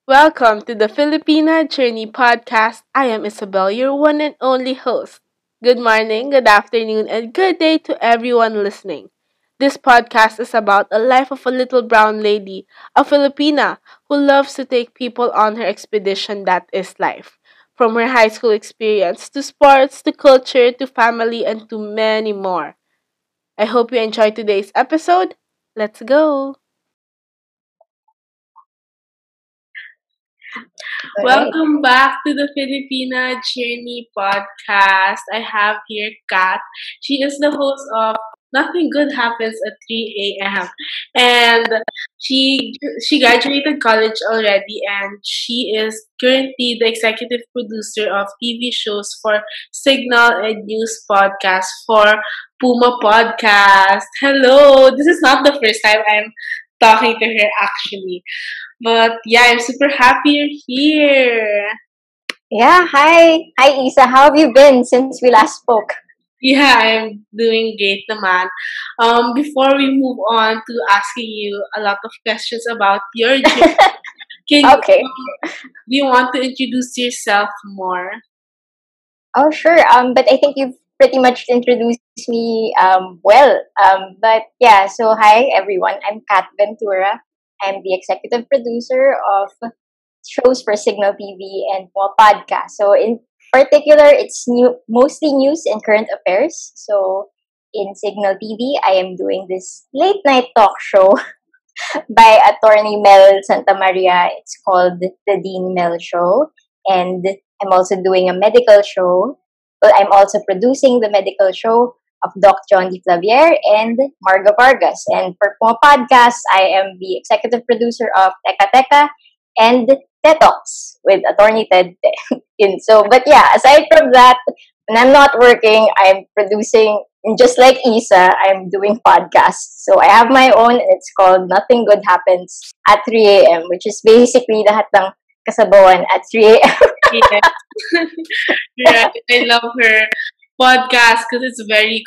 Welcome to the Filipina Journey podcast. I am Isabel, your one and only host. Good morning, good afternoon, and good day to everyone listening. This podcast is about a life of a little brown lady, a Filipina who loves to take people on her expedition that is life. From her high school experience to sports to culture to family and to many more. I hope you enjoyed today's episode. Let's go! All right. Welcome back to the Filipina Journey podcast. I have here Kat. She is the host of Nothing Good Happens at 3 a.m. And she graduated college already and she is currently the executive producer of TV shows for Signal and News Podcast for Puma Podcast. Hello. This is not the first time I'm talking to her actually. But yeah, I'm super happy you're here. Yeah, hi. Hi, Isa. How have you been since we last spoke? Yeah, I'm doing great naman. Before we move on to asking you a lot of questions about your journey, Okay. do you want to introduce yourself more? Oh, sure. But I think you've pretty much introduced me well. But yeah, so hi, everyone. I'm Kat Ventura. I'm the executive producer of shows for Signal TV and more podcasts. So in particular, it's mostly news and current affairs. So in Signal TV, I am doing this late night talk show by attorney Mel Santa Maria. It's called The Dean Mel Show. And I'm also doing a medical show. Well, I'm also producing the medical show of Doc John D. Flavier and Margo Vargas. And for Puma Podcast, I am the executive producer of Teka Teka and TED Talks with attorney Ted. But yeah, aside from that, when I'm not working, I'm producing, and just like Isa, I'm doing podcasts. So I have my own, and it's called Nothing Good Happens at 3 a.m., which is basically lahat ng kasabawan at 3 a.m. Yeah, right. I love her podcast because it's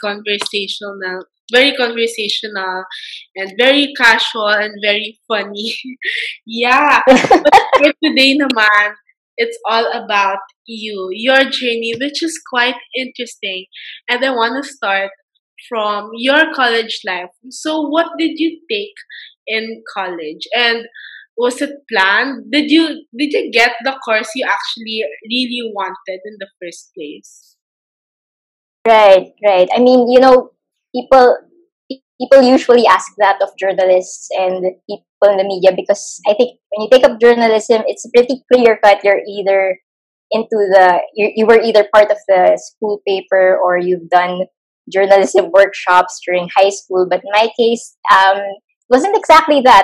very conversational, and very casual and very funny. Yeah, but for today naman, it's all about your journey, which is quite interesting. And I want to start from your college life. So, what did you take in college? And was it planned? Did you get the course you actually really wanted in the first place? Right, right. I mean, people people usually ask that of journalists and people in the media because I think when you take up journalism, it's pretty clear cut. You're either you were either part of the school paper or you've done journalism workshops during high school. But in my case, wasn't exactly that.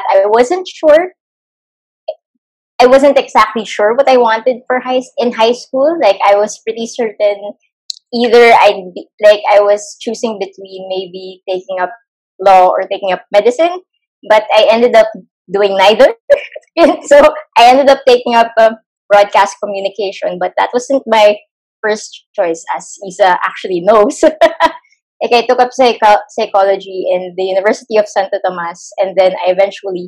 I wasn't exactly sure what I wanted for in high school. Like I was pretty certain either I was choosing between maybe taking up law or taking up medicine, but I ended up doing neither. So I ended up taking up broadcast communication, but that wasn't my first choice, as Isa actually knows. Like I took up psychology in the University of Santo Tomas, and then I eventually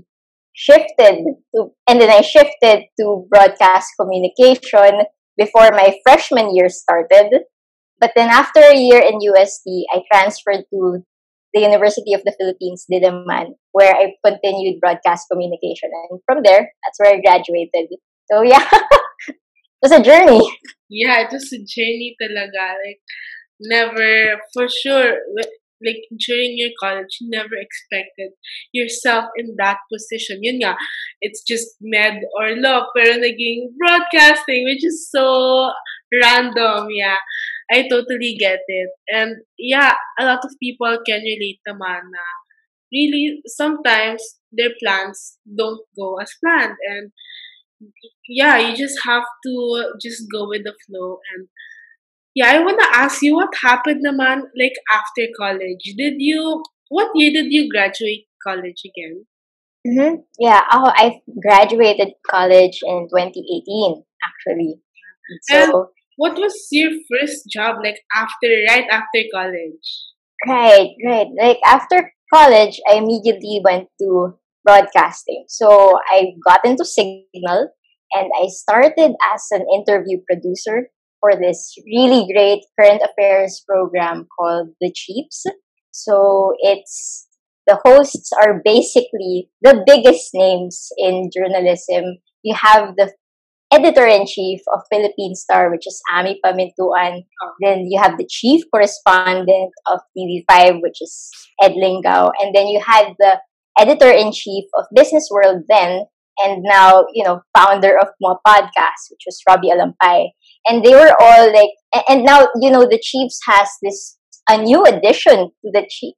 shifted to broadcast communication before my freshman year started. But then after a year in UST, I transferred to the University of the Philippines, Diliman, where I continued broadcast communication. And from there, that's where I graduated. So yeah, it was a journey. Yeah, it was a journey talaga. Like, never, for sure, like, during your college, you never expected yourself in that position. Yun nga, it's just med or law, pero naging broadcasting, which is so random, yeah. I totally get it. And yeah, a lot of people can relate naman na really sometimes their plans don't go as planned, and yeah, you just have to just go with the flow. And yeah, I wanna ask you what happened naman like after college. What year did you graduate college again? Yeah, I graduated college in 2018, actually. And So, what was your first job like right after college? right, right. Like after college, I immediately went to broadcasting. So I got into Signal. And I started as an interview producer for this really great current affairs program called The Chiefs. So it's the hosts are basically the biggest names in journalism. You have the editor-in-chief of Philippine Star, which is Ami Pamintuan. Then you have the chief correspondent of TV5, which is Ed Lingao. And then you had the editor-in-chief of Business World then, and now, founder of Mo Podcast, which was Robbie Alampay. And they were all like, and now, the Chiefs has this, a new addition to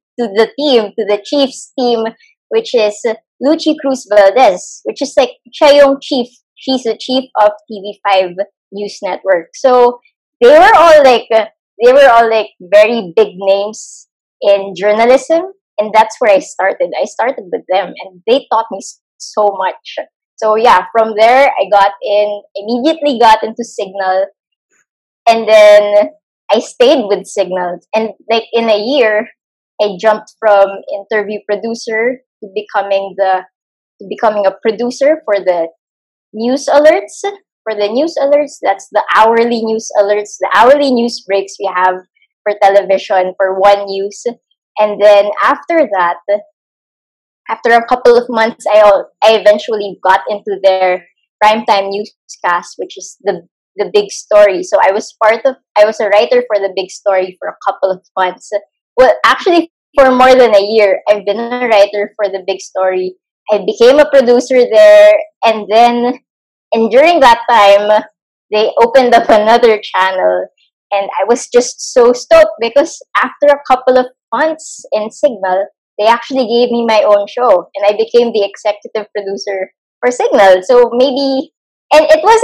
the Chiefs team, which is Lucy Cruz Valdez, which is like, siya yung chief. She's the chief of TV5 News Network. So they were all like very big names in journalism, and that's where I started. I started with them, and they taught me so much. So yeah, from there immediately got into Signal, and then I stayed with Signal. And like in a year, I jumped from interview producer to becoming a producer for the news alerts. For the news alerts, that's the hourly news alerts, the hourly news breaks we have for television for One News. And then after that, after a couple of months, I eventually got into their primetime newscast, which is the Big Story. So I was a writer for the Big Story for a couple of months. Well, actually, for more than a year, I've been a writer for the Big Story. I became a producer there, and during that time, they opened up another channel, and I was just so stoked because after a couple of months in Signal, they actually gave me my own show, and I became the executive producer for Signal. So maybe, and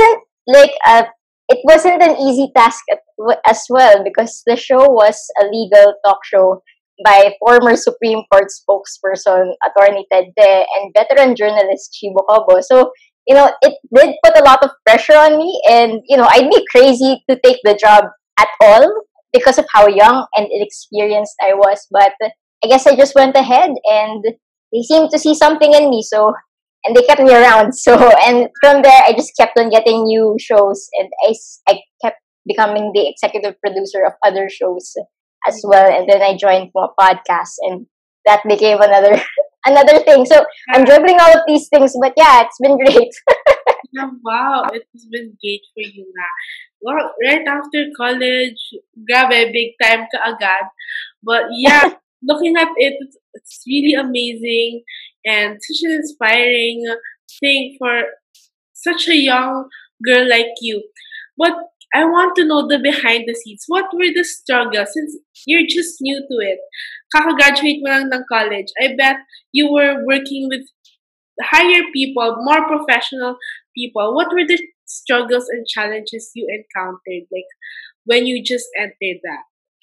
it wasn't an easy task as well, because the show was a legal talk show by former Supreme Court spokesperson Attorney Ted De and veteran journalist Chibo Cobo. So, it did put a lot of pressure on me, and, I'd be crazy to take the job at all because of how young and inexperienced I was. But I guess I just went ahead, and they seemed to see something in me. So, and they kept me around. So, and from there, I just kept on getting new shows, and I kept becoming the executive producer of other shows as well. And then I joined Mo Podcast, and that became another another thing. So I'm juggling all of these things, but yeah, it's been great. Yeah, wow, it has been great for you na. Well, right after college, grabe, big time ka agad. But yeah, looking at it, it's really amazing and such an inspiring thing for such a young girl like you. But I want to know the behind the scenes. What were the struggles since you're just new to it? Kaka-graduate mo lang ng college. I bet you were working with higher people, more professional people. What were the struggles and challenges you encountered, like when you just entered that?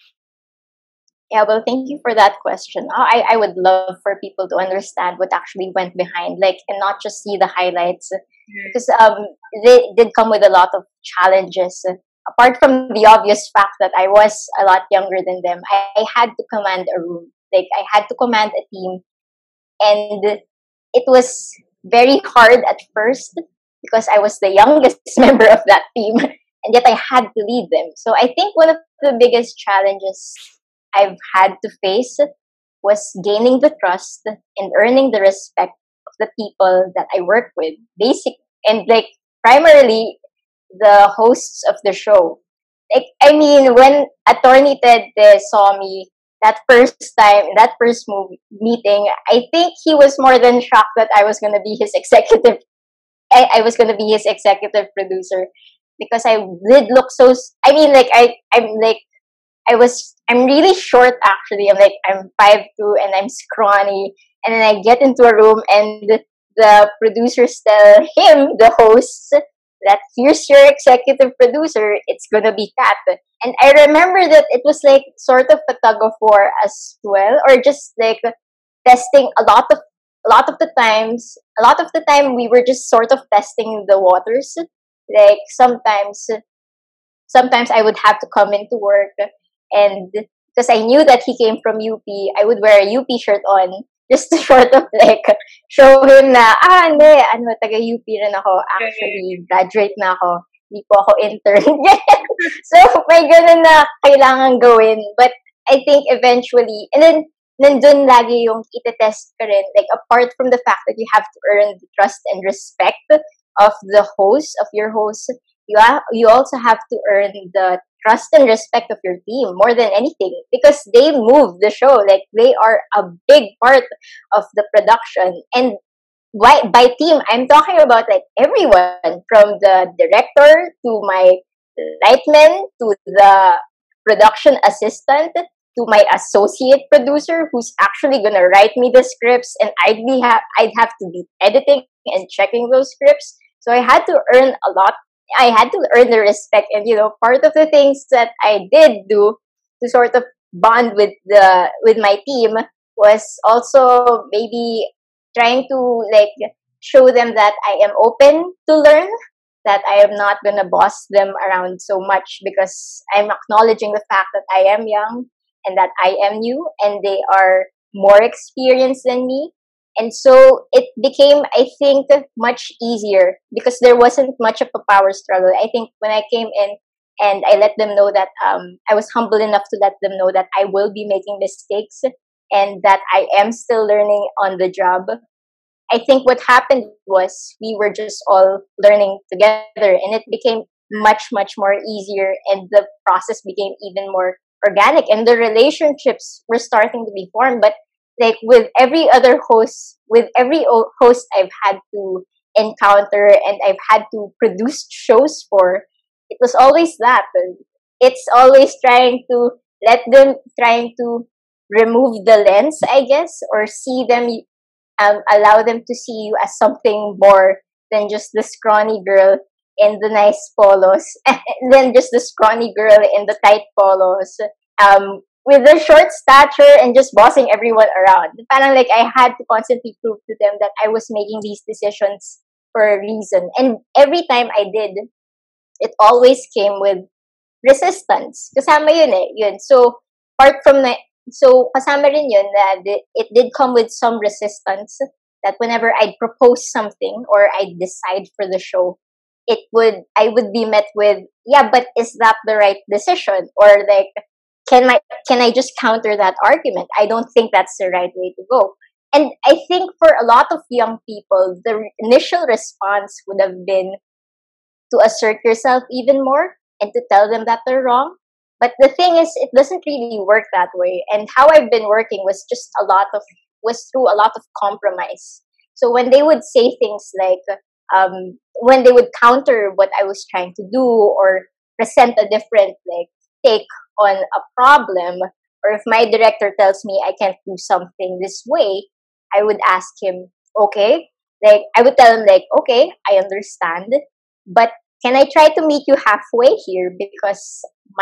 Yeah, well, thank you for that question. I would love for people to understand what actually went behind, like, and not just see the highlights, because they did come with a lot of challenges. Apart from the obvious fact that I was a lot younger than them, I had to command a room. Like, I had to command a team, and it was very hard at first because I was the youngest member of that team, and yet I had to lead them. So I think one of the biggest challenges I've had to face was gaining the trust and earning the respect of the people that I work with. And like primarily the hosts of the show. Like, I mean, when Attorney Ted saw me that first meeting, I think he was more than shocked that I was gonna be his executive. I was gonna be his executive producer, because I did look so. I mean, like I'm really short actually. I'm 5'2" and I'm scrawny. And then I get into a room and the producers tell him, the hosts, that here's your executive producer, it's gonna be Kat. And I remember that it was like sort of a tug of war as well, or just like testing a lot of the time we were just sort of testing the waters. Like sometimes I would have to come into work, and because I knew that he came from UP, I would wear a UP shirt on just to sort of like show him na, hindi, ano, taga-UP rin ako. Actually, graduate na ako. Hindi po ako intern. So, may ganun na kailangan gawin. But I think eventually, and then, nandun lagi yung itetest ka rin. Like, apart from the fact that you have to earn the trust and respect of the host, of your host, you also have to earn the trust and respect of your team more than anything, because they move the show. Like, they are a big part of the production. And by team, I'm talking about like everyone, from the director to my lightman to the production assistant to my associate producer, who's actually gonna write me the scripts, and I'd have to be editing and checking those scripts. So I had to earn a lot. I had to earn the respect, and part of the things that I did do to sort of bond with my team was also maybe trying to like show them that I am open to learn, that I am not gonna boss them around so much, because I'm acknowledging the fact that I am young and that I am new and they are more experienced than me. And so it became, I think, much easier because there wasn't much of a power struggle. I think when I came in and I let them know that I was humble enough to let them know that I will be making mistakes and that I am still learning on the job. I think what happened was we were just all learning together, and it became much, much more easier, and the process became even more organic, and the relationships were starting to be formed. But like with every other host, with every host I've had to encounter and I've had to produce shows for, it was always that. It's always trying to remove the lens, I guess, or see them, allow them to see you as something more than just the scrawny girl in the nice polos, than just the scrawny girl in the tight polos, with the short stature and just bossing everyone around. Parang like I had to constantly prove to them that I was making these decisions for a reason. And every time I did, it always came with resistance. Kasama yun eh. Yun. So, kasama rin yun that it did come with some resistance, that whenever I'd propose something or I'd decide for the show, I would be met with, yeah, but is that the right decision? Or like, can I just counter that argument? I don't think that's the right way to go. And I think for a lot of young people, the initial response would have been to assert yourself even more and to tell them that they're wrong. But the thing is, it doesn't really work that way. And how I've been working was through a lot of compromise. So when they would say things like, when they would counter what I was trying to do or present a different like take on a problem, or if my director tells me I can't do something this way, I would ask him, okay, like I would tell him like, okay, I understand, but can I try to meet you halfway here, because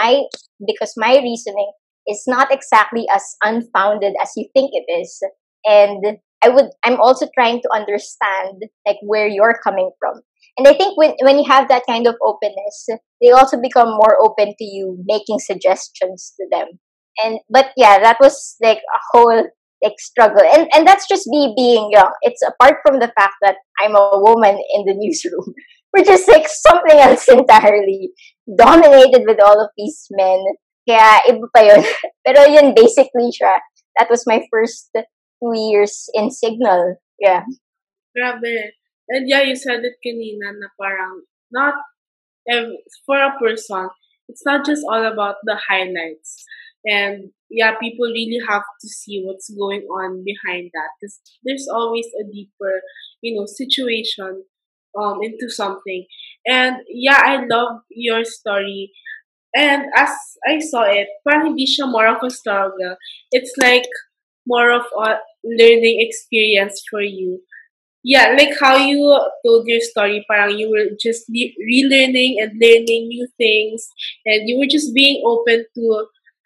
my reasoning is not exactly as unfounded as you think it is, and I'm also trying to understand like where you're coming from. And I think when you have that kind of openness, they also become more open to you making suggestions to them. But yeah, that was like a whole like struggle. And that's just me being young. It's apart from the fact that I'm a woman in the newsroom, which is like something else entirely, dominated with all of these men. Kaya iba pa yun. Pero yun basically siya. That was my first 2 years in Signal. Yeah. Grabe. And yeah, you said it kanina na parang not for a person, it's not just all about the highlights. And yeah, people really have to see what's going on behind that, because there's always a deeper, situation into something. And yeah, I love your story. And as I saw it, parang hindi siya more of a struggle. It's like more of a learning experience for you. Yeah, like how you told your story, parang you were just relearning and learning new things, and you were just being open to,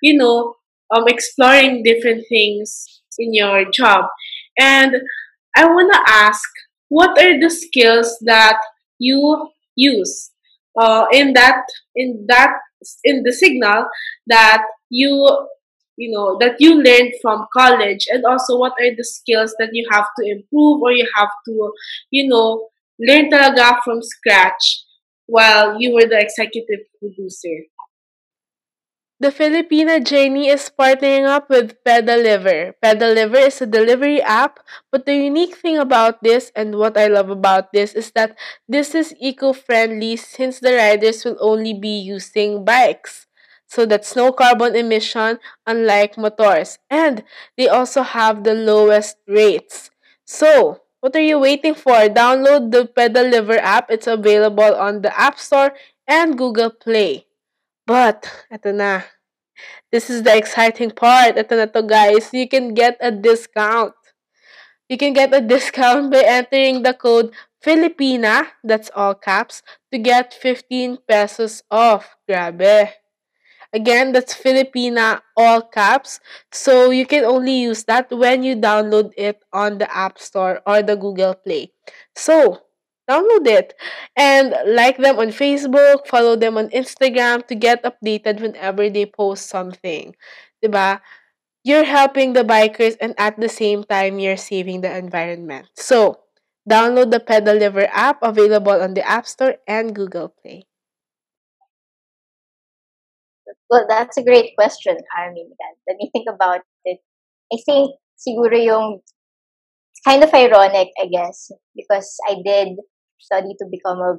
exploring different things in your job. And I wanna ask, what are the skills that you use in that in the signal that you that you learned from college, and also what are the skills that you have to improve, or you have to, learn talaga from scratch while you were the executive producer. The Filipina journey is partnering up with Pedaliver. Pedaliver is a delivery app, but the unique thing about this, and what I love about this, is that this is eco-friendly since the riders will only be using bikes. So that's no carbon emission, unlike motors. And they also have the lowest rates. So, what are you waiting for? Download the Pedaliver app. It's available on the App Store and Google Play. But, eto na. This is the exciting part. Ito na to, guys. You can get a discount. You can get a discount by entering the code Filipina, that's all caps, to get 15 pesos off. Grabe. Again, that's Filipina, all caps. So you can only use that when you download it on the App Store or the Google Play. So, download it and like them on Facebook, follow them on Instagram to get updated whenever they post something. 'Di ba? You're helping the bikers and at the same time you're saving the environment. So, download the Pedal Liver app available on the App Store and Google Play. Well, that's a great question, Armin. Let me think about it. I think siguro yung it's kind of ironic, I guess, because I did study to become a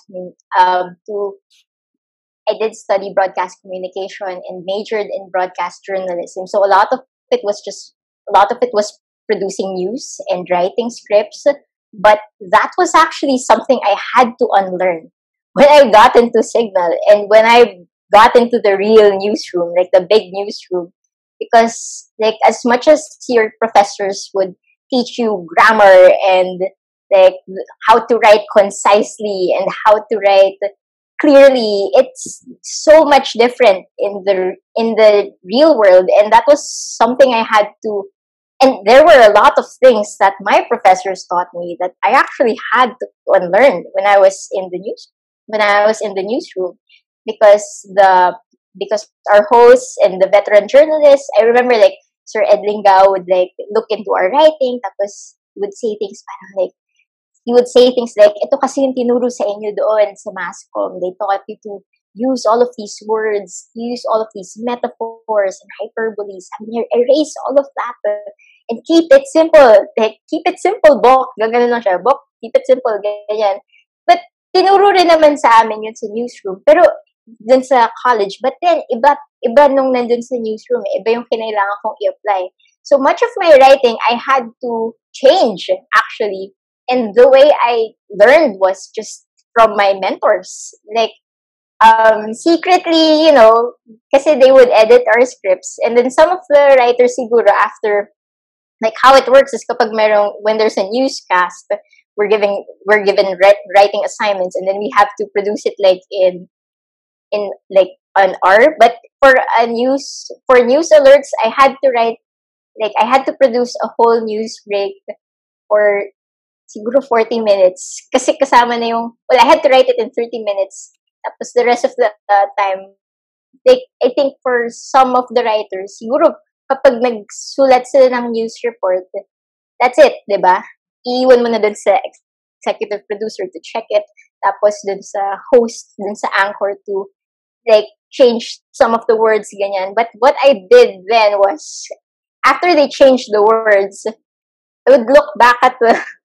to I did study broadcast communication and majored in broadcast journalism. So a lot of it was producing news and writing scripts, but that was actually something I had to unlearn when I got into Signal and when I got into the real newsroom, like the big newsroom, because like as much as your professors would teach you grammar and like how to write concisely and how to write clearly, it's so much different in the real world, and that was something I had to. And there were a lot of things that my professors taught me that I actually had to unlearn when I was in the newsroom, because our hosts and the veteran journalists, I remember like Sir Ed Lingao would like look into our writing, tapos would say things parang like he would say things like, ito kasi yung tinuro sa inyo doon sa MASCOM. They taught you to use all of these words, use all of these metaphors and hyperboles. I mean, erase all of that and keep it simple. Like, keep it simple, Bok. Gaganon lang siya, Bok, keep it simple, ganyan. But, tinuro rin naman sa amin yun sa newsroom. Pero, dun sa college. But then, iba nung nandun sa newsroom. Iba yung kinailangan kong i-apply. So, much of my writing, I had to change, actually. And the way I learned was just from my mentors. Like, secretly, kasi they would edit our scripts. And then some of the writers siguro after, like how it works is when there's a newscast, we're given writing assignments, and then we have to produce it like in like an hour. But for news alerts, I had to produce a whole news break for siguro 40 minutes. Kasi kasama na I had to write it in 30 minutes. Tapos the rest of the time, like, I think for some of the writers, siguro kapag nagsulat sila ng news report, that's it, di ba? Iiwan mo na dun sa executive producer to check it. Tapos dun sa host, dun sa anchor to, like, change some of the words, ganyan. But what I did then was, after they changed the words, I would look back at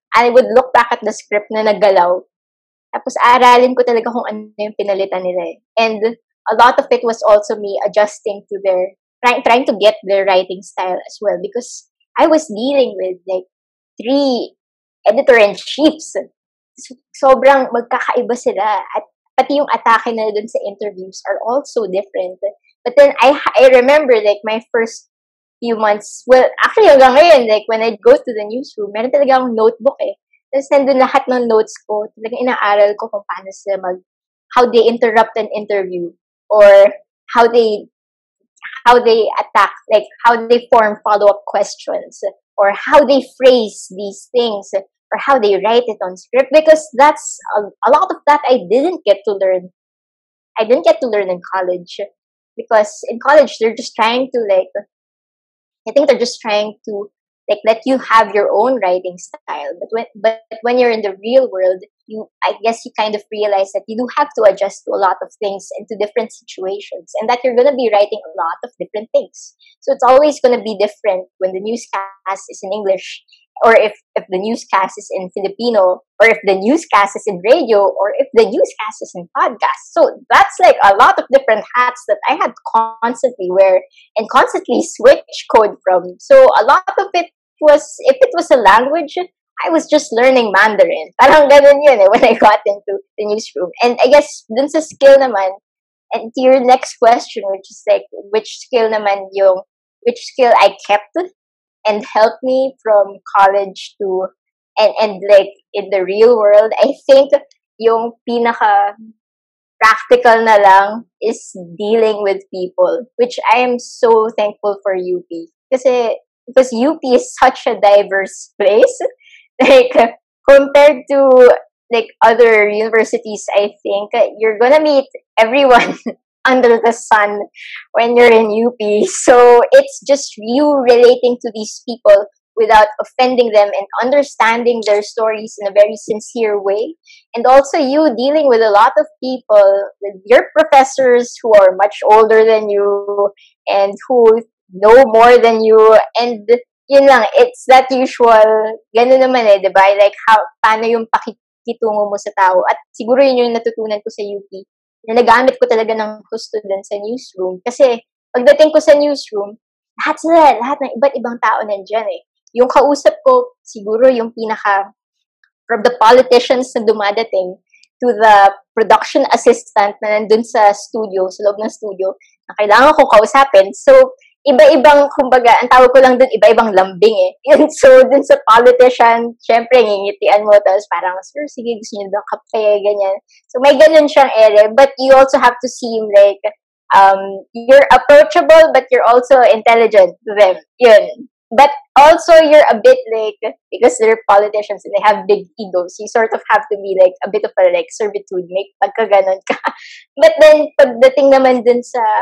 the script na naggalaw. Tapos aralin ko talaga kung ano yung pinalitan nila eh. And a lot of it was also me adjusting to trying to get their writing style as well, because I was dealing with like 3 editor-in-chiefs. Sobrang magkakaiba sila. At pati yung atake na dun sa interviews are also different. But then I remember like my first few months, well, actually hanggang ngayon, like when I'd go to the newsroom, meron talaga akong notebook eh. Tapos nandun lahat ng notes ko, talagang inaaral ko kung paano sila how they interrupt an interview, or how they attack, like how they form follow-up questions, or how they phrase these things, or how they write it on script, because that's a lot of that I didn't get to learn. I didn't get to learn in college, because in college they're just trying to like I think they're just trying to like let you have your own writing style. But when you're in the real world, I guess you kind of realize that you do have to adjust to a lot of things and to different situations, and that you're gonna be writing a lot of different things. So it's always gonna be different when the newscast is in English, or if the newscast is in Filipino, or if the newscast is in radio, or if the newscast is in podcast. So that's like a lot of different hats that I had to constantly wear and constantly switch code from. So a lot of it was, if it was a language, I was just learning Mandarin. Parang ganun yun when I got into the newsroom. And I guess dun sa skill naman, and to your next question, which is like, which skill I kept and helped me from college to, and like in the real world, I think yung pinaka practical na lang is dealing with people, which I am so thankful for UP. Because UP is such a diverse place. Like, compared to like other universities, I think you're gonna meet everyone under the sun when you're in UP. So it's just you relating to these people without offending them and understanding their stories in a very sincere way. And also you dealing with a lot of people, with your professors who are much older than you and who know more than you. And yun lang, it's that usual, ganun naman diba? Like, paano yung pakikitungo mo sa tao. At siguro yun yung natutunan ko sa UP, na nagamit ko talaga ng gusto dun sa newsroom. Kasi, pagdating ko sa newsroom, lahat ng iba't ibang tao nandyan Yung kausap ko, siguro yung from the politicians na dumadating to the production assistant na nandun sa studio, sa loob ng studio, na kailangan ko kausapin. So, iba-ibang, kumbaga, ang tawag ko lang dun, iba-ibang lambing Yun, so, dun sa politician, syempre, ngingitian mo, tapos parang, sir, sige, gusto nyo daw kape, ganyan. So, may ganun siyang ere, but you also have to seem like, you're approachable, but you're also intelligent to them. Yun. But also, you're a bit like, because they're politicians and they have big egos, you sort of have to be like, a bit of a like, servitude, make pagkaganon ka. But then, pagdating naman dun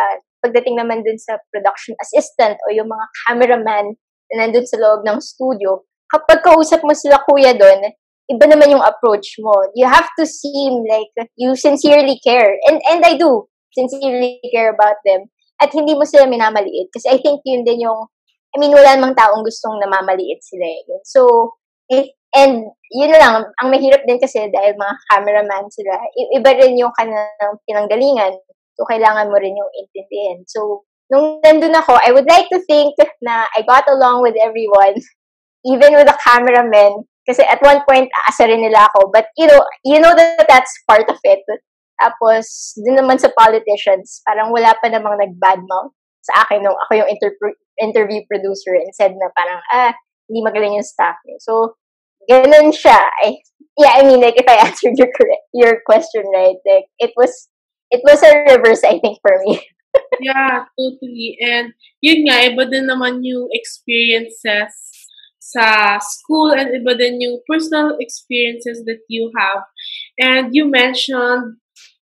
sa production assistant o yung mga cameraman na nandun sa loob ng studio, kapag kausap mo sila kuya doon, iba naman yung approach mo. You have to seem like you sincerely care. And I do sincerely care about them. At hindi mo sila minamaliit. Kasi I think yun din yung, wala namang taong gustong namamaliit sila So, and yun lang, ang mahirap din kasi dahil mga cameraman sila, iba rin yung kanilang pinanggalingan. So, kailangan mo rin yung intindihin. So, nung nandun ako, I would like to think na I got along with everyone, even with the cameraman. Kasi at one point, aasa rin nila ako. But, you know that that's part of it. Tapos, din naman sa politicians, parang wala pa namang nag-badmouth sa akin nung ako yung interview producer and said na parang, hindi magaling yung staff niyo. So, ganun siya. Like, if I answered your question right, like, it was a reverse, I think, for me. Yeah, totally. And yun nga, iba din naman yung experiences sa school and iba din yung personal experiences that you have. And you mentioned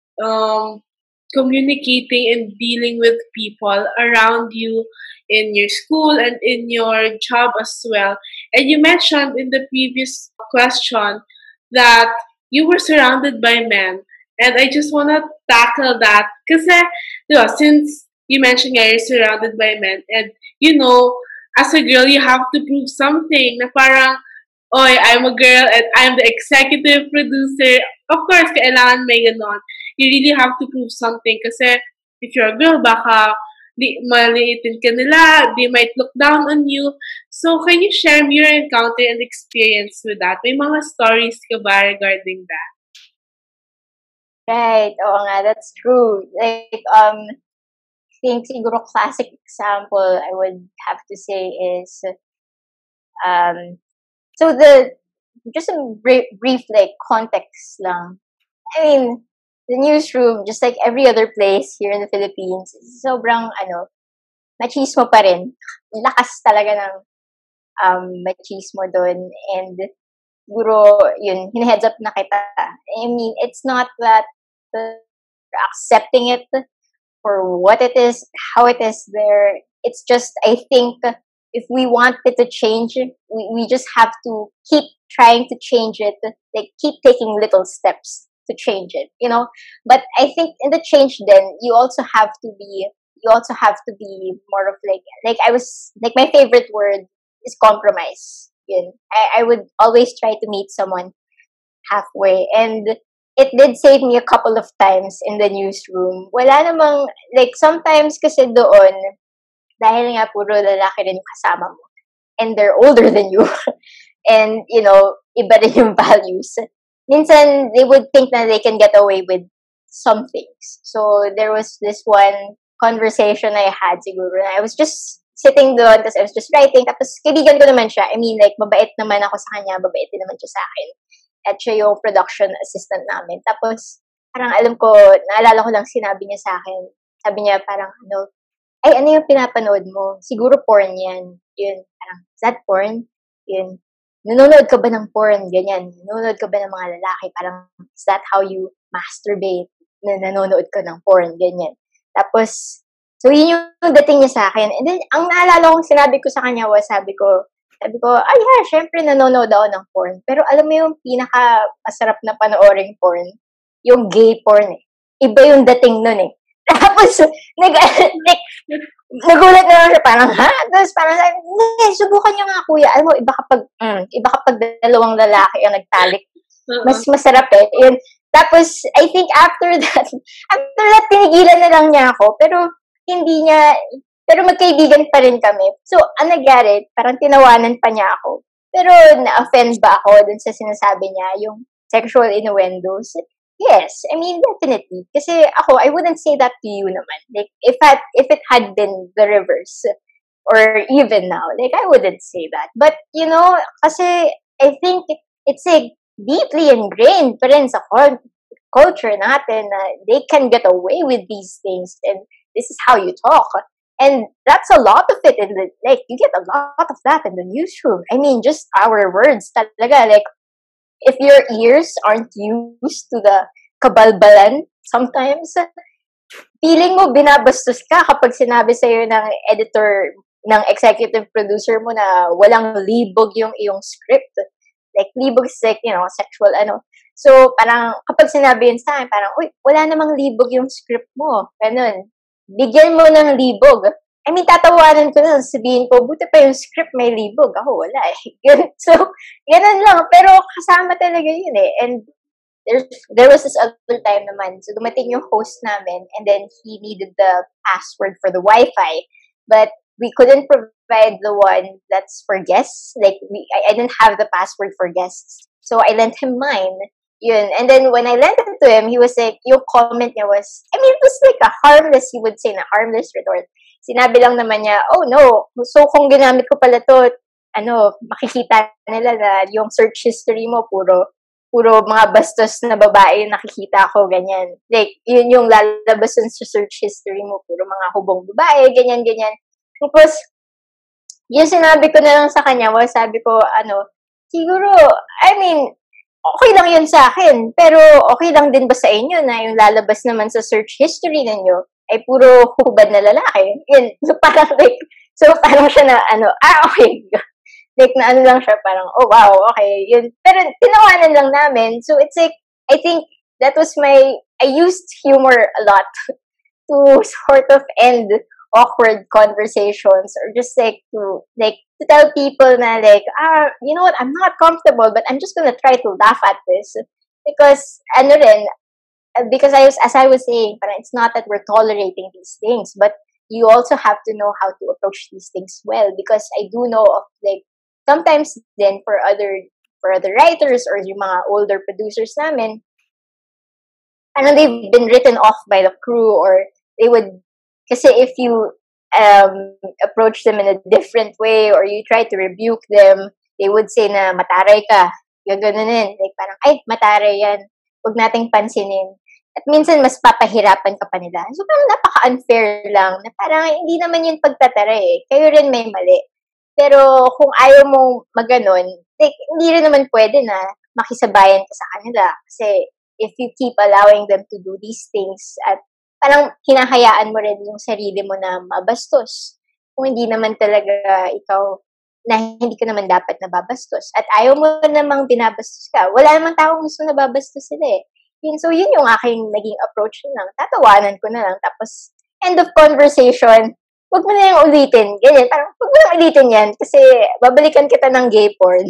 communicating and dealing with people around you in your school and in your job as well. And you mentioned in the previous question that you were surrounded by men. And I just want to tackle that. Kasi, since you mentioned you're surrounded by men, and as a girl, you have to prove something na parang, oy, I'm a girl and I'm the executive producer. Of course, kailangan may ganon. You really have to prove something kasi if you're a girl, baka maliitin ka nila, they might look down on you. So, can you share your encounter and experience with that? May mga stories ka ba regarding that? Right. Oo nga, that's true. Like, I think siguro classic example I would have to say is, so just a brief like context lang. The newsroom, just like every other place here in the Philippines, sobrang machismo pa rin. Lakas talaga ng machismo doon. And siguro, yun, hinaheads up na kita. It's not that accepting it for what it is, how it is there. It's just, I think, if we want it to change, we just have to keep trying to change it, like keep taking little steps to change it, But I think in the change then you also have to be more of like I was like my favorite word is compromise. I would always try to meet someone halfway, and it did save me a couple of times in the newsroom. Wala namang, like sometimes kasi doon, dahil nga puro lalaki rin yung kasama mo, and they're older than you, and iba rin yung values. Minsan, they would think na they can get away with some things. So, there was this one conversation I had siguro, na I was just sitting doon, tapos I was just writing, tapos kaibigan ko naman siya. I mean, like, mabait naman ako sa kanya, mabait din naman siya sa akin. At siya yung production assistant namin. Tapos, parang alam ko, naalala ko lang sinabi niya sa akin. Sabi niya parang, ay, ano yung pinapanood mo? Siguro porn yan. Yun, parang, is that porn? Yun. Nanonood ka ba ng porn? Ganyan. Nanonood ka ba ng mga lalaki? Parang, is that how you masturbate? Na nanonood ka ng porn? Ganyan. Tapos, so yun yung dating niya sa akin. And then, ang naalala kong sinabi ko sa kanya was, sabi ko, ay yeah, syempre nanonood ako ng porn. Pero alam mo yung pinaka-masarap na panooring porn? Yung gay porn eh. Iba yung dating nun eh. Tapos, nagulat na lang siya, parang, ha? Tapos parang, subukan nyo nga kuya. Alam mo, iba kapag dalawang lalaki ang nagtalik. Mas masarap eh. Yun. Tapos, I think after that, tinigilan na lang niya ako. Pero magkaibigan pa rin kami. So, ang nangyari, parang tinawanan pa niya ako. Pero, na-offend ba ako dun sa sinasabi niya, yung sexual innuendos? Yes, I mean, definitely. Kasi ako, I wouldn't say that to you naman. Like, if it had been the reverse, or even now, like, I wouldn't say that. But, kasi I think it's like deeply ingrained pa rin sa culture natin na they can get away with these things and this is how you talk. And that's a lot of it you get a lot of that in the newsroom. I mean, just our words talaga, like, if your ears aren't used to the kabalbalan, sometimes, feeling mo binabastos ka kapag sinabi sa'yo ng editor, ng executive producer mo na walang libog yung iyong script. Like, libog is like, sexual, So, parang, kapag sinabi yun sa akin, parang, uy, wala namang libog yung script mo. Ganun. Bigyan mo ng libog. I mean, tatawanan ko na, sabihin ko, buti pa yung script may libog. Ako, wala eh. So, ganun lang. Pero kasama talaga yun eh. And there was this other time naman. So, dumating yung host namin and then he needed the password for the Wi-Fi. But we couldn't provide the one that's for guests. Like, I didn't have the password for guests. So, I lent him mine. Yun. And then when I lent it to him, he was like, yung comment niya was, I mean, it was like a harmless, he would say, na harmless retort. Sinabi lang naman niya, oh no, so kung ginamit ko pala to, makikita nila na yung search history mo, puro mga bastos na babae nakikita ko, ganyan. Like, yun yung lalabas sa search history mo, puro mga hubong babae, ganyan. Tapos, yung sinabi ko na lang sa kanya, sabi ko, siguro, I mean, okay lang yun sa akin, pero okay lang din ba sa inyo na yung lalabas naman sa search history ninyo ay puro hubad na lalaki? Yun, so parang parang siya na, okay. Like, na lang siya, parang, oh wow, okay, yun. Pero tinawanan lang namin. So it's like, I think that was I used humor a lot to sort of end awkward conversations or just to tell people na you know what, I'm not comfortable, but I'm just gonna try to laugh at this because because as I was saying, parang it's not that we're tolerating these things, but you also have to know how to approach these things well, because I do know of sometimes then for other writers or yung mga older producers namin, they've been written off by the crew, or they would, kasi if you approach them in a different way or you try to rebuke them, they would say na mataray ka. Gaganunin. Like parang, ay, mataray yan. Huwag nating pansinin. At minsan, mas papahirapan ka pa nila. So parang napaka-unfair lang na parang hindi naman yun pagtataray eh. Kayo rin may mali. Pero kung ayaw mong maganon, hindi rin naman pwede na makisabayan ka sa kanila. Kasi if you keep allowing them to do these things at parang hinahayaan mo rin yung sarili mo na mabastos. kung hindi naman talaga ikaw na hindi ka naman dapat nababastos at ayaw mo namang binabastos ka, wala namang taong gusto nababastos sila eh. So, yun yung aking naging approach na lang. Tatawanan ko na lang. Tapos, end of conversation, wag mo na yung ulitin. Ganyan, parang wag mo na ulitin yan kasi babalikan kita ng gay porn.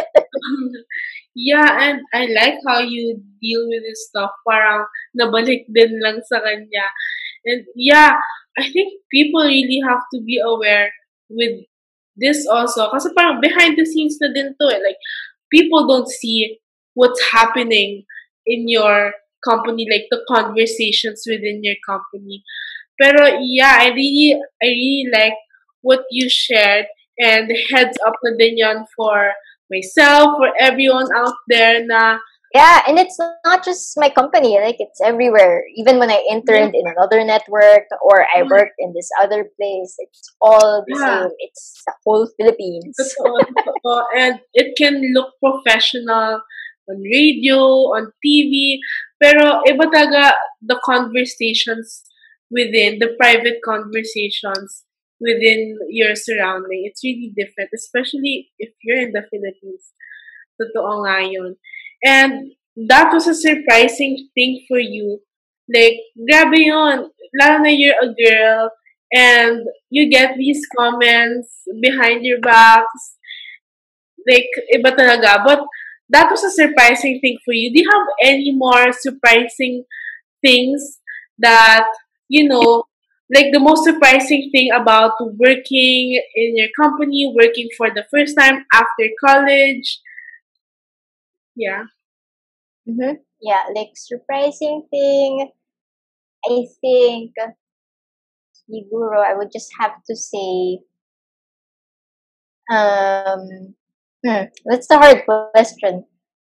Yeah, and I like how you deal with this stuff. Parang nabalik din lang sa kanya. And yeah, I think people really have to be aware with this also. Kasi parang behind the scenes na din to eh. Like, people don't see what's happening in your company, like the conversations within your company. Pero yeah, I really like what you shared, and heads up na din yon for myself, for everyone out there na Yeah, and it's not just my company, like it's everywhere. Even when I interned in another network or I worked in this other place, it's all the yeah, same. It's the whole Philippines. totoo, totoo. And it can look professional on radio, on TV, pero iba talaga the conversations within, the private conversations within your surrounding. It's really different, especially if you're in the Philippines. Totoo nga yun. And that was a surprising thing for you. Like, grabe yun. Lalo na you're a girl and you get these comments behind your backs. Like, iba talaga. But that was a surprising thing for you. Do you have any more surprising things that, you know, like the most surprising thing about working in your company, working for the first time after college? Yeah. Yeah, like surprising thing, I think siguro I would just have to say, um, that's the hard question.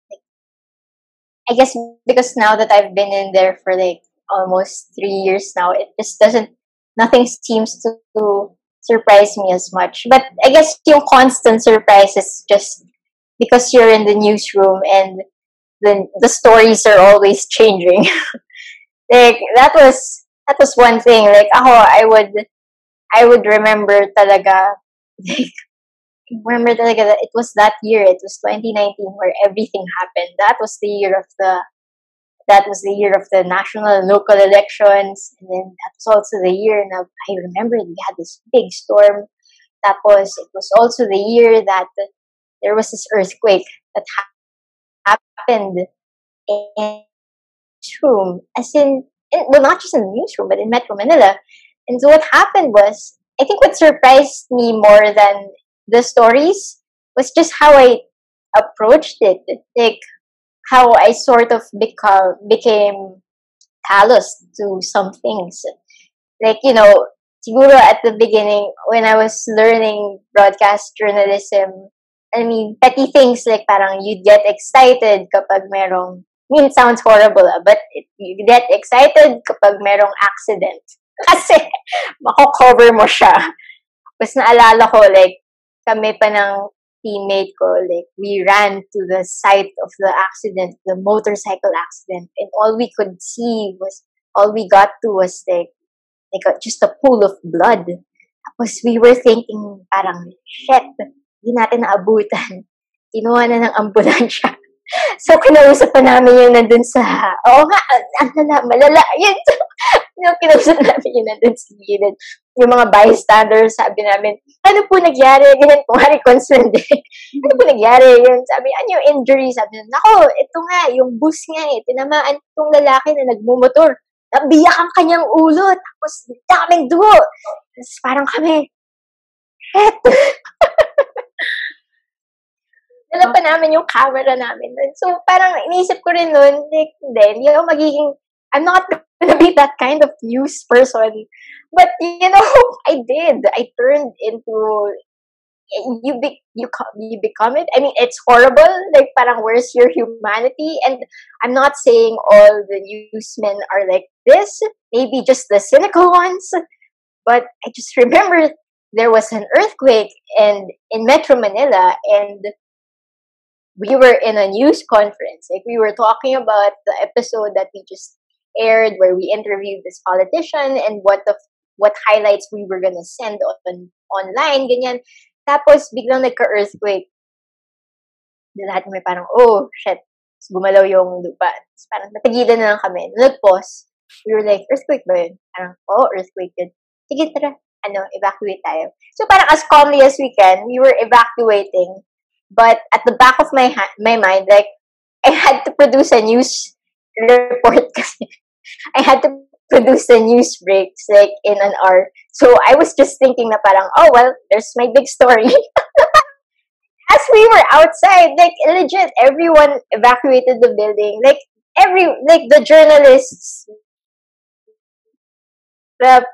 I guess because now that I've been in there for like almost 3 years now, it just nothing seems to surprise me as much. But I guess yung constant surprise is just because you're in the newsroom and the stories are always changing. Like that was one thing. Like ako, I would remember talaga. Like, remember talaga that it was that year. It was 2019 where everything happened. That was the year of the national and local elections, and then that was also the year. Now I remember we had this big storm. It was also the year that there was this earthquake that happened in newsroom, well, not just in the newsroom, but in Metro Manila. And so what happened was, I think what surprised me more than the stories was just how I approached it. Like, how I sort of became callous to some things. Like, siguro at the beginning, when I was learning broadcast journalism, I mean, petty things like parang you'd get excited kapag merong, I mean, it sounds horrible, but you get excited kapag merong accident. Kasi, mako-cover mo siya. Tapos naalala ko, like, kami pa ng teammate ko, like, we ran to the site of the accident, the motorcycle accident, and all we got to was, like just a pool of blood. Tapos we were thinking, parang, shit, hindi natin naabutan. Kinuha na ng ambulansya. So, kinausap pa namin yung nandun oo nga, malala, yun. Kinausap namin yung nandun sa gilid. Yung mga bystanders, sabi namin, ano po nagyari? Ganyan po, reconce lang din. Ano po nagyari? Yun, sabi, ano yung injury? Sabi namin, nako, ito nga, yung bus nga tinamaan itong lalaki na nagmumotor. Nabiyak ang kanyang ulo, tapos daming dugo. Tapos parang kami, shit. Dala pa namin yung camera namin nun. So, parang inisip ko rin nun, like, hindi ako I'm not gonna be that kind of news person. But, I did. I turned into, you become it. I mean, it's horrible. Like, parang, where's your humanity? And I'm not saying all the newsmen are like this. Maybe just the cynical ones. But I just remember there was an earthquake in Metro Manila, and we were in a news conference. Like, we were talking about the episode that we just aired where we interviewed this politician and what the what highlights we were gonna send online, ganyan. Tapos, biglang nagka-earthquake. Lahat kami parang, oh, shit. Tapos gumalaw yung lupa. Tapos parang natigilan na lang kami. Nag-pause. We were like, earthquake ba yun? Parang, oh, earthquake yun. Sige, tara. Evacuate tayo. So parang as calmly as we can, we were evacuating. But at the back of my mind, like, I had to produce a news report kasi I had to produce the news breaks like in an hour. So I was just thinking na parang, oh well, there's my big story. As we were outside, like legit, everyone evacuated the building. Like the journalists, the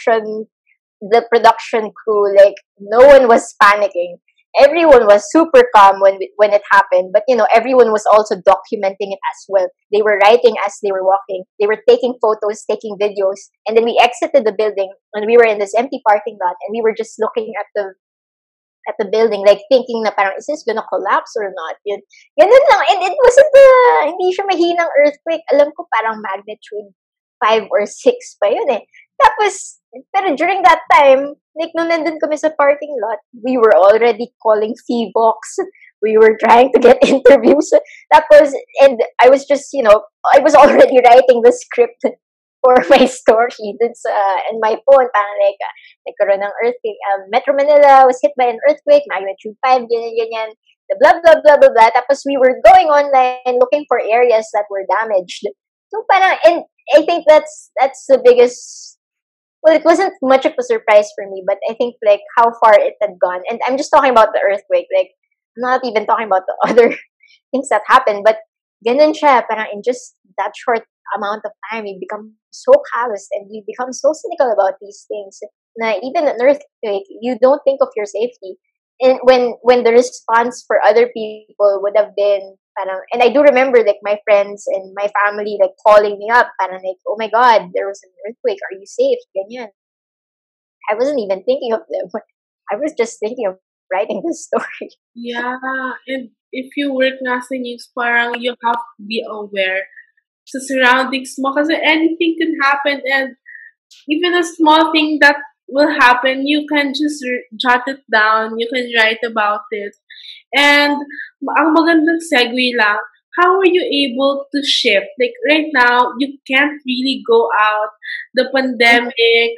production crew, like no one was panicking. Everyone was super calm when it happened, but everyone was also documenting it as well. They were writing as they were walking. They were taking photos, taking videos, and then we exited the building and we were in this empty parking lot and we were just looking at the building, like thinking na parang, is this gonna collapse or not? Ganun lang. And it wasn't hindi siya mahinang earthquake. Alam ko parang magnitude 5 or 6 pa yun eh. Tapos, pero during that time, like nung nandun kami sa parking lot, we were already calling Feebox. We were trying to get interviews. Tapos, and I was just, I was already writing the script for my story dun in my phone. Parang like, nagkaroon ng earthquake. Metro Manila was hit by an earthquake, magnitude 5, ganyan. The blah, blah, blah, blah, blah. Tapos we were going online looking for areas that were damaged. So parang, and I think that's the biggest. Well, it wasn't much of a surprise for me, but I think like how far it had gone. And I'm just talking about the earthquake. Like, I'm not even talking about the other things that happened. But ganun siya, parang in just that short amount of time, you become so callous and you become so cynical about these things. Na even an earthquake, you don't think of your safety. And when the response for other people would have been parang, and I do remember like my friends and my family like calling me up, parang like, oh my god, there was an earthquake, are you safe? Ganyan. I wasn't even thinking of them. I was just thinking of writing the story. Yeah, and if you work nga sa news, parang you have to be aware sa surroundings mo kasi anything can happen, and even a small thing that will happen, you can just jot it down, you can write about it. And ang magandang segue lang, how are you able to shift? Like right now, you can't really go out. The pandemic,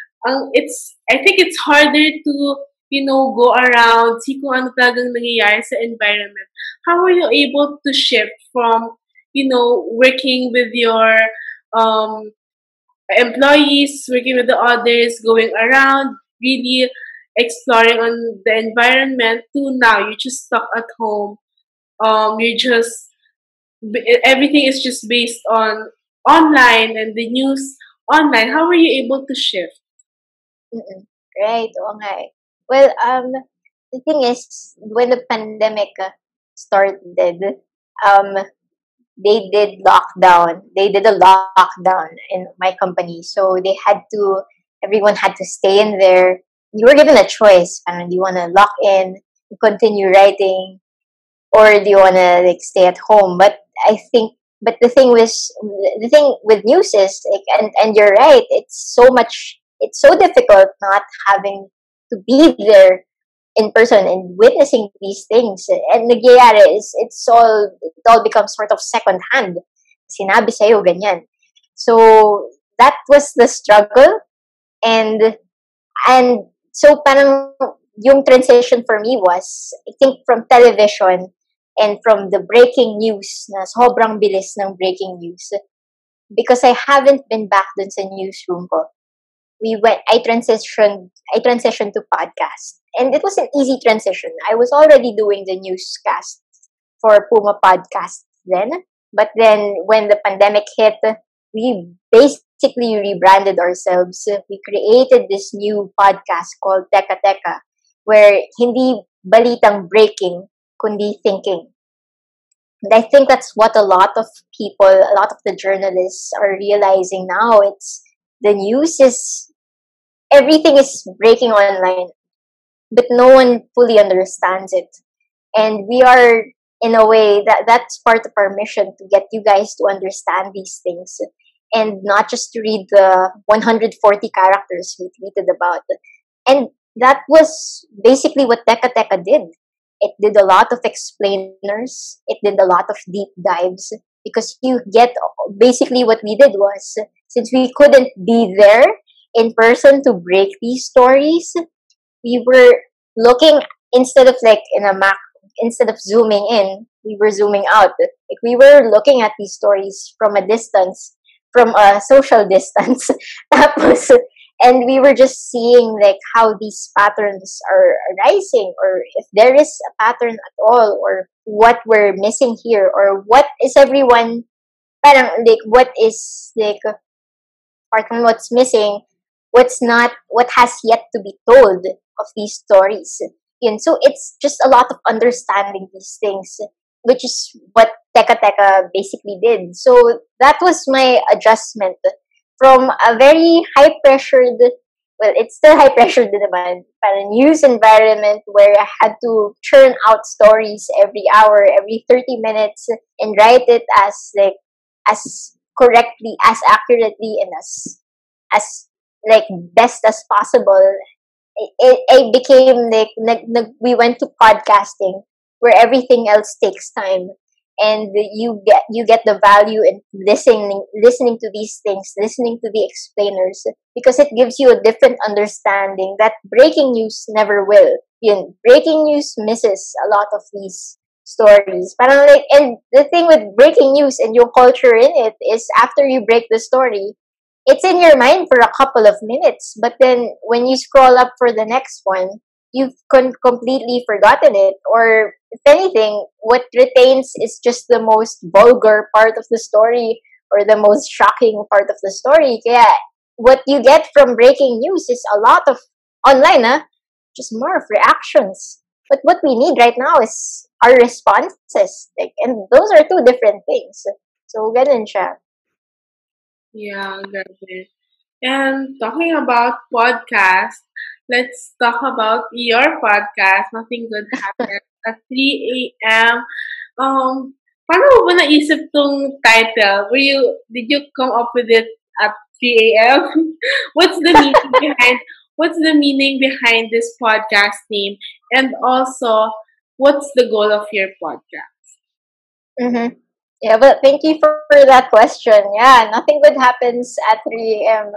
I think it's harder to, go around, see kung ano talagang nangyayari sa environment. How are you able to shift from, working with your employees, working with the others, going around, really exploring on the environment to now you're just stuck at home. You're just everything is just based on online and the news online. How were you able to shift? Mm-mm. Right, oo nga eh. Well, the thing is, when the pandemic started, they did lockdown. They did a lockdown in my company. So everyone had to stay in there. You were given a choice. Do you want to lock in, continue writing, or do you want to like stay at home? But the thing with news is like, and you're right. It's so difficult not having to be there in person and witnessing these things. And nagyayari is it all becomes sort of second hand. Sinabi sa'yo, ganyan. So that was the struggle, and so parang yung transition for me was, I think, from television and from the breaking news na sobrang bilis ng breaking news, because I haven't been back dun sa newsroom ko. I transitioned to podcast. And it was an easy transition. I was already doing the newscast for Puma Podcast then. But then when the pandemic hit, we basically rebranded ourselves. We created this new podcast called Teka Teka, where hindi balitang breaking, kundi thinking. And I think that's what a lot of people, a lot of the journalists are realizing now. It's the news everything is breaking online, but no one fully understands it. And we are, in a way, that's part of our mission, to get you guys to understand these things. and not just to read the 140 characters we tweeted about. And that was basically what Teka Teka did. It did a lot of explainers, it did a lot of deep dives, because you get basically what we did was, since we couldn't be there in person to break these stories, we were looking, instead of like in a Mac, instead of zooming in, we were zooming out. Like we were looking at these stories from a distance, from a social distance. Tapos, and we were just seeing like how these patterns are rising, or if there is a pattern at all, or what we're missing here, or what is everyone, parang like what is like apart from what's missing, what's not, what has yet to be told of these stories. And so it's just a lot of understanding these things, which is what Teka Teka basically did. So that was my adjustment from a very high pressured, well, it's still high pressured naman, para news environment where I had to churn out stories every hour, every 30 minutes, and write it as like, as correctly, as accurately, and as like best as possible. It became like we went to podcasting where everything else takes time, and you get the value in listening to these things, listening to the explainers, because it gives you a different understanding that breaking news never will. Breaking news misses a lot of these stories. Parang like, and the thing with breaking news and your culture in it is, after you break the story, it's in your mind for a couple of minutes, but then when you scroll up for the next one, you've completely forgotten it. Or if anything, what retains is just the most vulgar part of the story, or the most shocking part of the story. Kaya what you get from breaking news is a lot of online, just more of reactions. But what we need right now is our responses. Like, and those are two different things. So ganun siya. Yeah, grabe. And talking about podcast, let's talk about your podcast, Nothing Good Happens at 3 a.m. Paano mo ba naisip tong title? Did you come up with it at 3 a.m.? What's the meaning behind, what's the meaning behind this podcast name? And also, what's the goal of your podcast? Mm-hmm. Yeah, but thank you for that question. Yeah, nothing good happens at 3 a.m.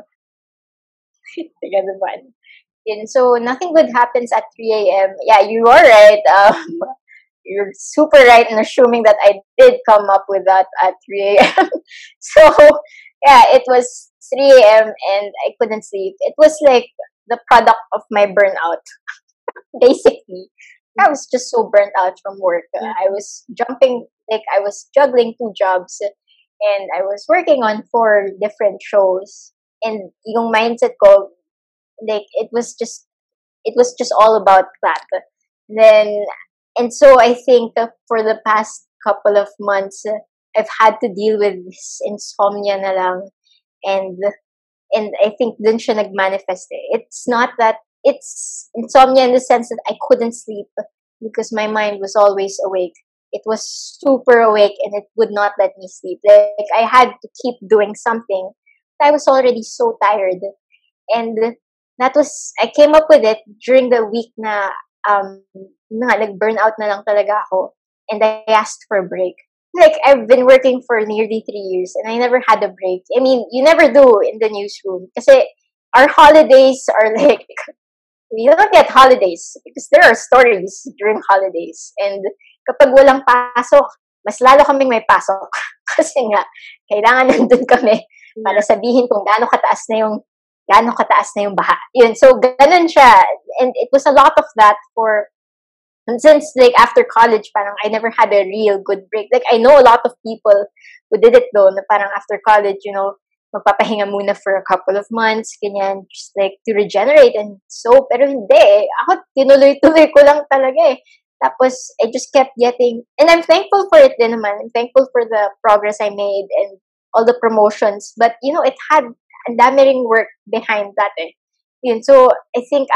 Tiga naman. So nothing good happens at 3 a.m. Yeah, you are right. You're super right in assuming that I did come up with that at 3 a.m. So yeah, it was 3 a.m. and I couldn't sleep. It was like the product of my burnout, basically. I was just so burnt out from work. I was jumping, like I was juggling two jobs, and I was working on four different shows. And yung mindset ko, like it was just all about that. Then, and so I think for the past couple of months, I've had to deal with this insomnia na lang, and I think dun siya nagmanifest eh. It's not that, it's insomnia in the sense that I couldn't sleep because my mind was always awake. It was super awake and it would not let me sleep. Like I had to keep doing something. I was already so tired. And that was, I came up with it during the week na, nag-burnout na lang talaga ako. And I asked for a break. Like, I've been working for nearly 3 years and I never had a break. I mean, you never do in the newsroom. Kasi our holidays are like, we don't get holidays because there are stories during holidays. And kapag walang pasok, mas lalo kaming may pasok. Kasi nga, kailangan nandun kami para sabihin kung gaano kataas na yung baha. Yun, so ganun siya. And it was a lot of that and since like after college, parang I never had a real good break. Like I know a lot of people who did it though, na parang after college, magpapahinga muna for a couple of months, ganyan, just like to regenerate. And so, pero hindi eh. Ako, tinuloy-tuloy ko lang talaga eh. Tapos, I just kept getting, and I'm thankful for it din naman. I'm thankful for the progress I made and all the promotions. But, it had ang dami ring work behind that eh. Yun, so, I think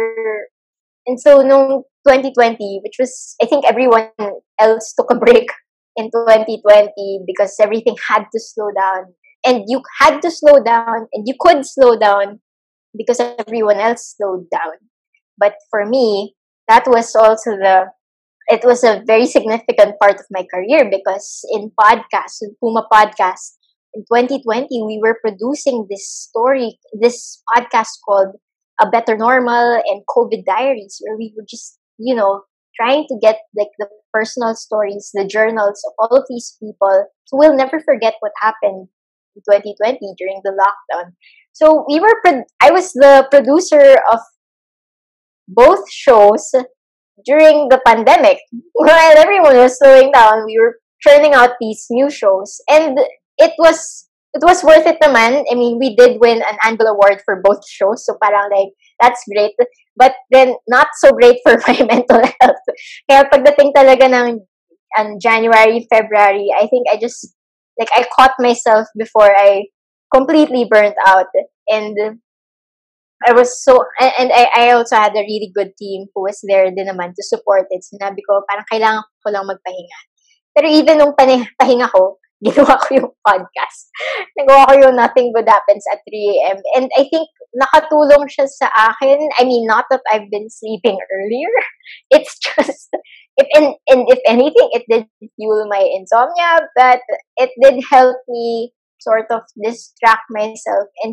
and so, nung 2020, which was, I think everyone else took a break in 2020 because everything had to slow down. and you had to slow down, and you could slow down because everyone else slowed down. But for me, that was also it was a very significant part of my career, because in podcasts, in Puma Podcast, in 2020, we were producing this podcast called A Better Normal and COVID Diaries, where we were just, trying to get like the personal stories, the journals of all of these people. So we'll never forget what happened in 2020 during the lockdown. So I was the producer of both shows during the pandemic. While everyone was slowing down, we were churning out these new shows, and it was worth it naman. I mean, we did win an Anvil Award for both shows, so parang like, that's great. But then, not so great for my mental health. Kaya pagdating talaga ng January, February, I think I caught myself before I completely burnt out. And I was so, and I also had a really good team who was there din naman to support it. Sinabi ko, parang kailangan ko lang magpahinga. Pero even nung pahinga ko, ginawa ko yung podcast. Nagawa ko yung Nothing Good Happens at 3 a.m. And I think nakatulong siya sa akin. I mean, not that I've been sleeping earlier. It's just, if anything, it did fuel my insomnia, but it did help me sort of distract myself and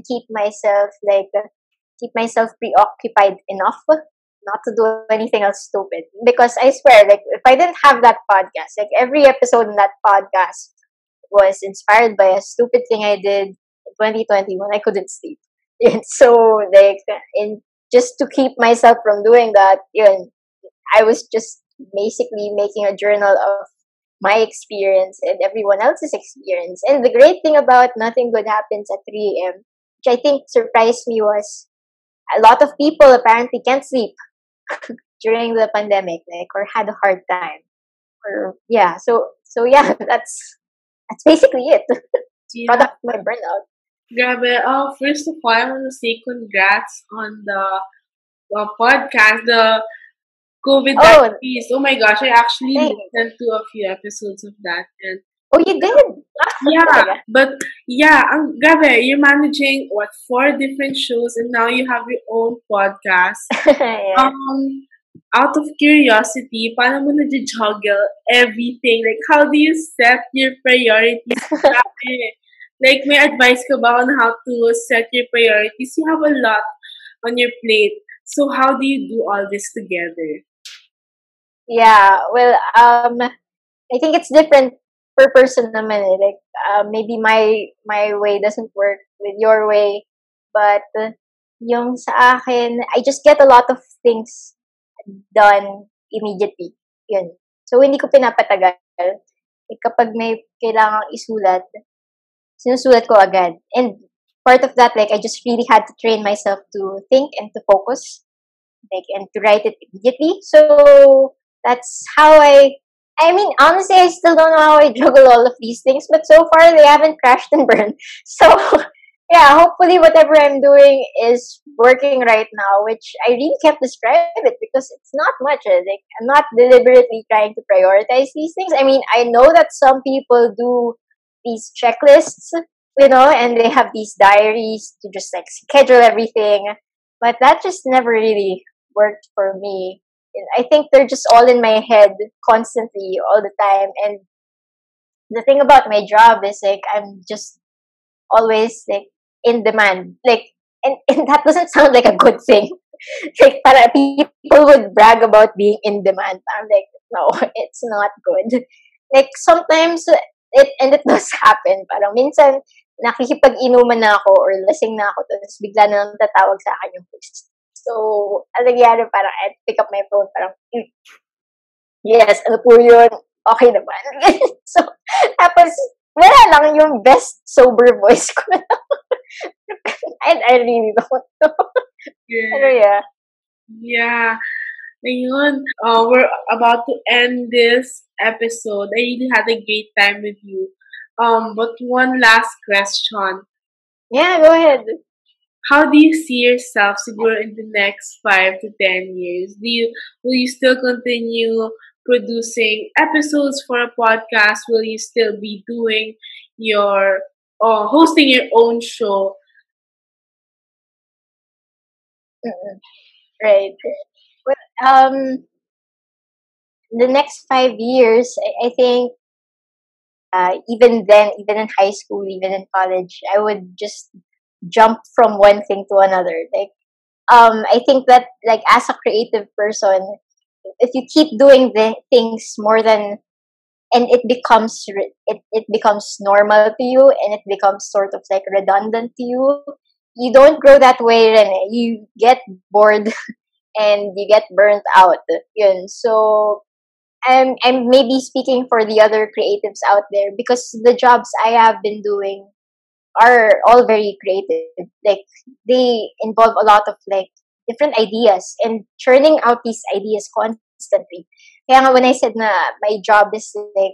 keep myself preoccupied enough not to do anything else stupid. Because I swear, like, if I didn't have that podcast, like, every episode in that podcast was inspired by a stupid thing I did in 2020 when I couldn't sleep. And so, like, just to keep myself from doing that, I was just basically making a journal of my experience and everyone else's experience. And the great thing about Nothing Good Happens at 3 a.m., which I think surprised me, was a lot of people apparently can't sleep during the pandemic, like, or had a hard time, or yeah. So yeah, that's basically it. Yeah. Product of my burnout. Grabe. First of all, I want to say congrats on the podcast, the COVID Oh, Diaries. Oh my gosh, I actually thanks. listened to a few episodes of that, and Oh, you did? yeah, but yeah, grabe, you're managing what, 4 different shows, and now you have your own podcast. Yeah. Out of curiosity, paano mo na-juggle everything? Like, how do you set your priorities? Grabe. Like, may advice ka ba on how to set your priorities? You have a lot on your plate. So, how do you do all this together? Yeah. Well, I think it's different per person naman eh. Like, maybe my way doesn't work with your way, but yung sa akin, I just get a lot of things done immediately. Yun. So, hindi ko pinapatagal. Like, kapag may kailangang isulat, sinusulat ko agad. And part of that, like, I just really had to train myself to think and to focus, like, and to write it immediately. So, that's how I mean, honestly, I still don't know how I juggle all of these things, but so far they haven't crashed and burned. So, yeah, hopefully whatever I'm doing is working right now, which I really can't describe it because it's not much. Like, I'm not deliberately trying to prioritize these things. I mean, I know that some people do these checklists, and they have these diaries to just like schedule everything, but that just never really worked for me. I think they're just all in my head constantly all the time. And the thing about my job is like I'm just always like in demand. Like, and that doesn't sound like a good thing. Like, para people would brag about being in demand. I'm like, no, it's not good. Like, sometimes it does happen. Parang minsan nakikipag-inuman na ako or lasing na ako, tapos bigla na lang tatawag sa akin yung host. So, ang nangyari, parang I pick up my phone, parang, yes, ano po yun? Okay naman. So, tapos, wala lang yung best sober voice ko. I really don't know. Pero yeah. Yeah. Ayun. We're about to end this episode. I really had a great time with you. But one last question. Yeah, go ahead. How do you see yourself siguro in the next 5 to 10 years? Will you still continue producing episodes for a podcast? Will you still be doing your hosting your own show. Mm-mm. Right. Well, the next 5 years, I think, even then, even in high school, even in college, I would just jump from one thing to another. Like, I think that, like, as a creative person, if you keep doing the things more than, and it becomes normal to you, and it becomes sort of like redundant to you, you don't grow that way, and you get bored and you get burnt out. Yun. So I'm maybe speaking for the other creatives out there, because the jobs I have been doing are all very creative. Like, they involve a lot of, like, different ideas and churning out these ideas constantly. Kaya nga when I said na my job is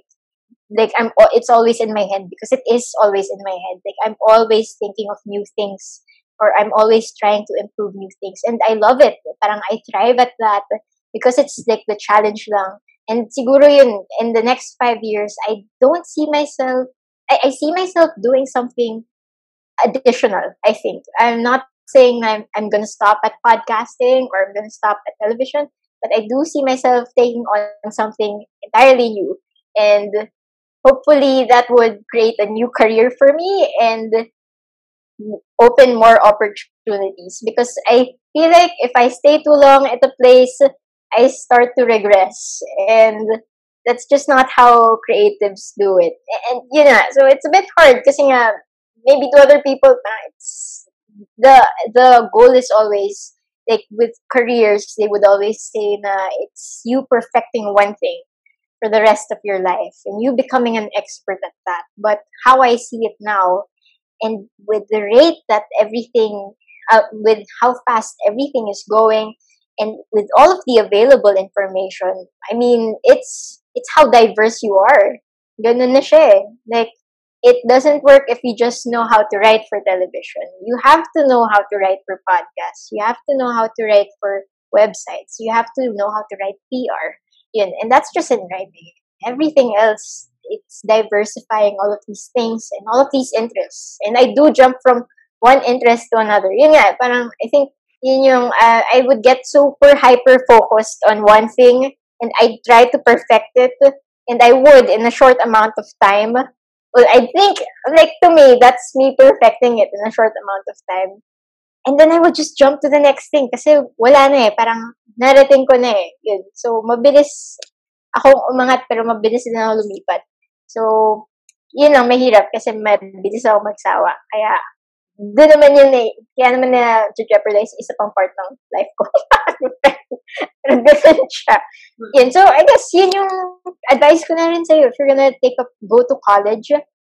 it's always in my head, because it is always in my head. Like, I'm always thinking of new things, or I'm always trying to improve new things, and I love it. Parang I thrive at that, because it's like the challenge lang. And siguro yun, in the next 5 years, I don't see myself. I see myself doing something additional. I think I'm not saying I'm gonna stop at podcasting, or I'm gonna stop at television, but I do see myself taking on something entirely new, and hopefully that would create a new career for me and open more opportunities, because I feel like if I stay too long at a place, I start to regress, and that's just not how creatives do it. And so it's a bit hard, because maybe to other people, it's the goal is always, like, with careers, they would always say na it's you perfecting one thing for the rest of your life, and you becoming an expert at that. But how I see it now, and with the rate that with how fast everything is going, and with all of the available information, I mean, it's how diverse you are. Ganun na siya eh. Like, it doesn't work if you just know how to write for television. You have to know how to write for podcasts. You have to know how to write for websites. You have to know how to write PR. Yun. And that's just in writing. Everything else, it's diversifying all of these things and all of these interests. And I do jump from one interest to another. Yun nga, parang, I think, yun yung, I would get super hyper-focused on one thing, and I try to perfect it, and I would in a short amount of time. Well, I think, like, to me, that's me perfecting it in a short amount of time. And then I would just jump to the next thing, kasi wala na eh, parang narating ko na eh. Yun. So, mabilis akong umangat, pero mabilis din ako lumipat. So, yun ang mahirap, kasi mabilis ako magsawa. Kaya, doon naman yun eh. Kaya naman na jeopardize isa pang part ng life ko. Pero different siya. Yun. So, I guess, yun yung advice ko na rin sa'yo. If you're gonna go to college,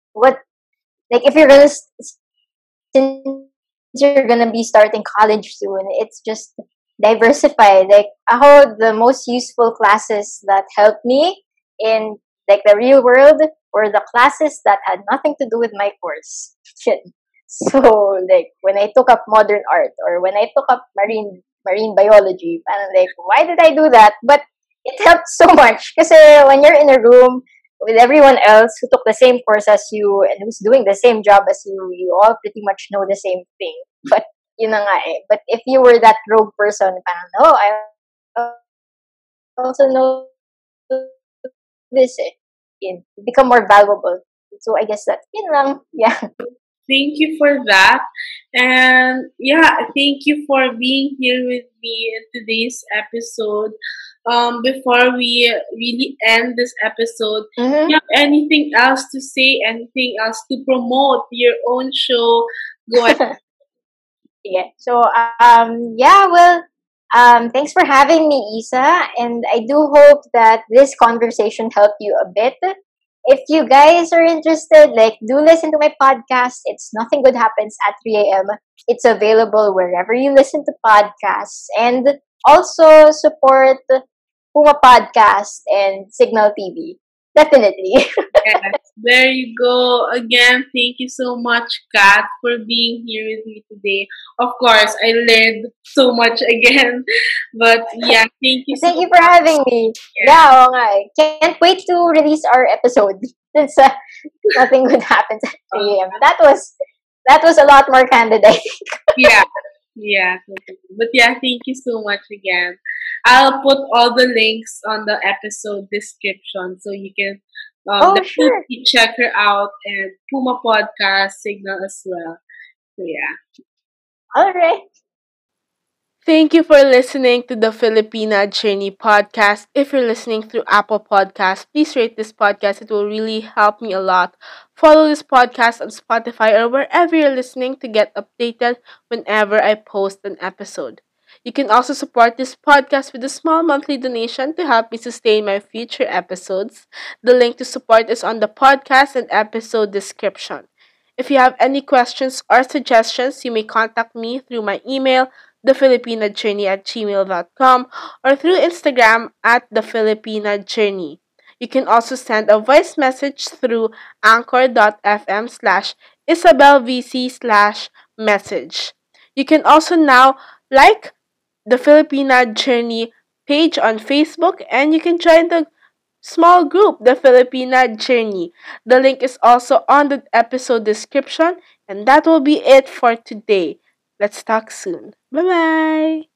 if you're gonna, since you're gonna be starting college soon, it's just diversify. Like, ako, the most useful classes that helped me in, like, the real world were the classes that had nothing to do with my course. So, like, when I took up modern art, or when I took up marine biology, parang like, why did I do that? But it helped so much, kasi when you're in a room with everyone else who took the same course as you and who's doing the same job as you all pretty much know the same thing. But yun na nga eh. But if you were that rogue person, parang, no, I also know this eh. Yun, become more valuable. So I guess that, yun lang. Yeah. Thank you for that. And yeah, thank you for being here with me in today's episode. Before we really end this episode, Mm-hmm. you have anything else to say, anything else to promote your own show? Go ahead. Yeah. So, thanks for having me, Isa. And I do hope that this conversation helped you a bit. If you guys are interested, like, do listen to my podcast. It's Nothing Good Happens at 3 a.m. It's available wherever you listen to podcasts. And also support Puma Podcast and Signal TV. Definitely. Yes, there you go. Again, thank you so much, Kat, for being here with me today. Of course, I learned so much again. But yeah, thank you so Thank you for having me. much. Yeah, oo nga eh. Can't wait to release our episode. Since nothing good happens at 3 a.m. That was a lot more candid, I think. Yeah, yeah, totally. But yeah, thank you so much again. I'll put all the links on the episode description so you can Oh, sure. definitely check her out and Puma Podcast Signal as well. So yeah. All right. Thank you for listening to the Filipina Journey podcast. If you're listening through Apple Podcasts, please rate this podcast. It will really help me a lot. Follow this podcast on Spotify or wherever you're listening to get updated whenever I post an episode. You can also support this podcast with a small monthly donation to help me sustain my future episodes. The link to support is on the podcast and episode description. If you have any questions or suggestions, you may contact me through my email thefilipinajourney@gmail.com or through Instagram at thefilipinajourney. You can also send a voice message through anchor.fm/isabelvc/message. You can also now like the Filipina Journey page on Facebook and you can join the small group, the Filipina Journey. The link is also on the episode description, and that will be it for today. Let's talk soon. Bye bye.